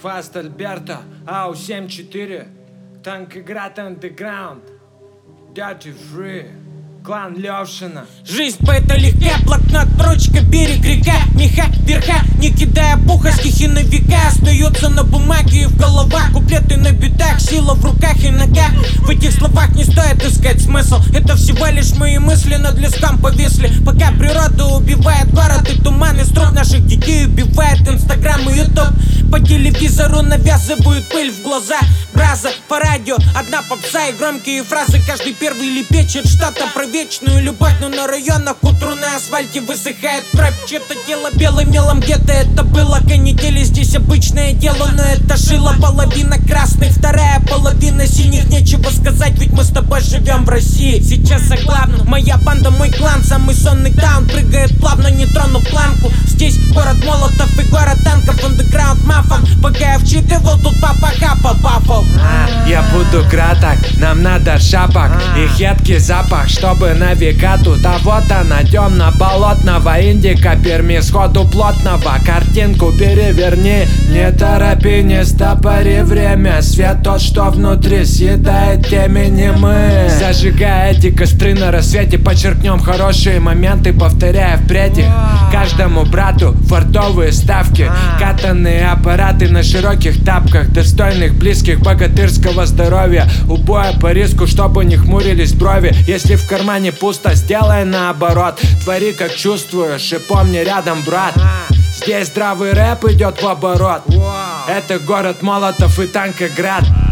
Фаст Альберто, Ау 7-4, Танкоград Андеграунд, Dirty Free, клан Левшина. Жизнь поэта легка, блокнот, ручка, берег, река, меха, верха, не кидая пуха, стихи на века остаются на бумаге и в головах, куплеты на битах, сила в руках и ногах. В этих словах не стоит искать смысл, это всего лишь мои мысли над леском повисли. Пока природа убивает город и туман из труб наших детей убивает Инстаграм и Ютуб. По телевизору навязывают пыль в глаза, браза по радио, одна попса и громкие фразы. Каждый первый лепечет что-то про вечную любовь, но на районах к утру на асфальте высыхает кровь. Чье-то тело белым мелом, где-то это было канители. Здесь обычное дело, но это шило. Половина красных, вторая половина синих. Нечего сказать, ведь мы с тобой живем в России. Сейчас о главном, моя банда, мой клан. Самый сонный таун прыгает плавно, не тронув планку. Здесь город молотов и город танков, андеграунд мафом. Пока я вчитывал, тут папа хапа бафал. Я буду краток, нам надо шапок и едкий запах, чтобы на века тут. А вот она, темно-болотного индика, Перми сходу плотного. Картинку переверни, не торопи, не стопори время. Свет тот, что внутри, съедает темени мы. Зажигая эти костры на рассвете, подчеркнем хорошие моменты, повторяя впредь. Каждому брату фартовые ставки, катанные аппараты на широких тапках, достойных, близких, богатырского здоровья. У боя по риску, чтобы не хмурились брови. Если в кармане пусто, сделай наоборот. Твори как чувствуешь и помни рядом, брат. Здесь здравый рэп идет в оборот. Это город молотов и Танкоград.